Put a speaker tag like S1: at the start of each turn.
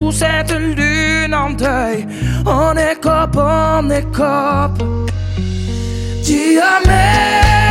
S1: sous cette lune en deuil. On écope, on écope. Dis amen.